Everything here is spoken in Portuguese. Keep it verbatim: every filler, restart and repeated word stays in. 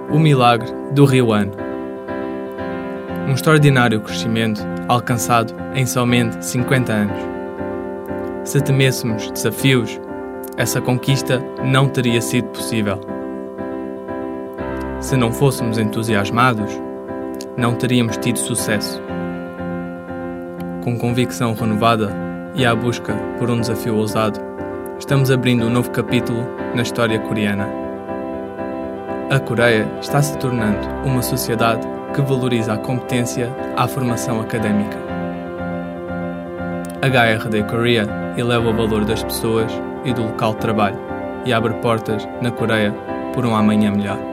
O milagre do Rio Han. Um extraordinário crescimento alcançado em somente cinquenta anos. Se temêssemos desafios, essa conquista não teria sido possível. Se não fôssemos entusiasmados, não teríamos tido sucesso. Com convicção renovada e à busca por um desafio ousado, estamos abrindo um novo capítulo na história coreana. A Coreia está se tornando uma sociedade que valoriza a competência à formação académica. H R D Korea eleva o valor das pessoas e do local de trabalho e abre portas na Coreia por um amanhã melhor.